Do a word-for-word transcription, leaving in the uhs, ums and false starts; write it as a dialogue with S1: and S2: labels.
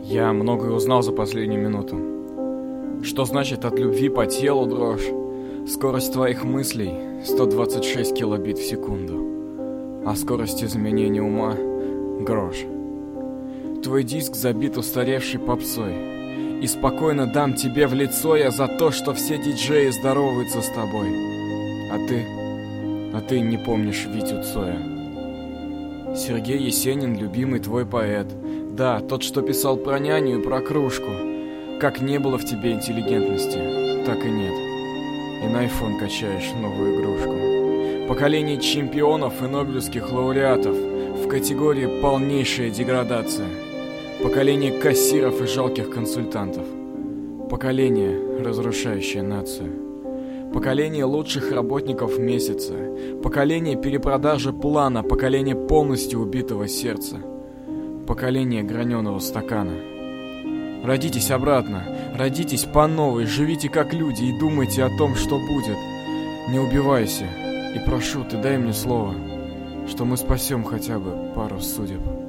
S1: Я многое узнал за последнюю минуту. Что значит от любви по телу дрожь? Скорость твоих мыслей сто двадцать шесть килобит в секунду, а скорость изменения ума — грош. Твой диск забит устаревшей попсой, и спокойно дам тебе в лицо я за то, что все диджеи здороваются с тобой. А ты, а ты не помнишь Витю Цоя. Сергей Есенин — любимый твой поэт. Да, тот, что писал про няню и про кружку. Как не было в тебе интеллигентности, так и нет. И на айфон качаешь новую игрушку. Поколение чемпионов и нобелевских лауреатов в категории полнейшая деградация. Поколение кассиров и жалких консультантов. Поколение, разрушающее нацию. Поколение лучших работников месяца. Поколение перепродажи плана. Поколение полностью убитого сердца. Поколение граненого стакана. Родитесь обратно, родитесь по новой, живите как люди и думайте о том, что будет. Не убивайся. И прошу, ты дай мне слово, что мы спасем хотя бы пару судеб.